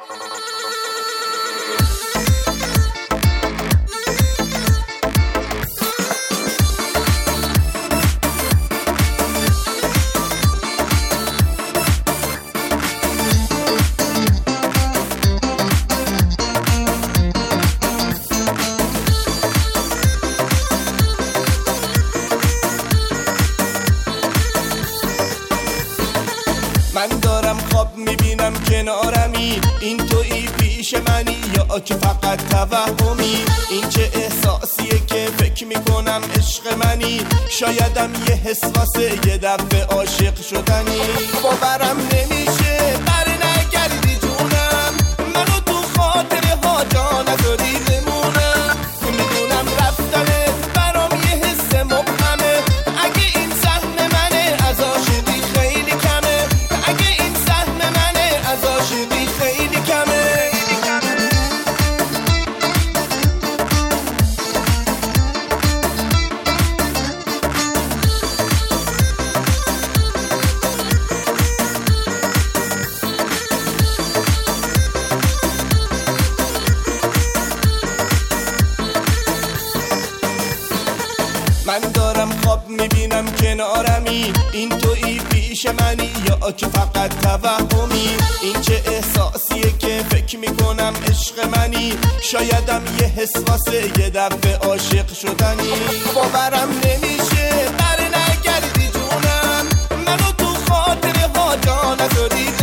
من دارم خواب میبینم کنارمی، این تویی پیش منی یا که فقط توهمی؟ این چه احساسیه که فکر میکنم عشق منی؟ شایدم یه حس واسه یه دفعه عاشق شدنی. باورم نمیشه بر نگردی جونم، منو تو خاطره ها جا نداری بمونم. میدونم رفتنت برام یه حس مبهمه، اگه این سهم منه از عاشقی خیلی کمه، اگه این سهم منه از عاشقی خیلی کمه. من دارم خواب میبینم کنارمی، این تویی پیش منی یا که فقط توهمی؟ این چه احساسیه که فکر میکنم عشق منی؟ شایدم یه حس واسه یه دفعه عاشق شدنی. باورم نمیشه بر نگردی جونم، منو تو خاطره ها جا نداری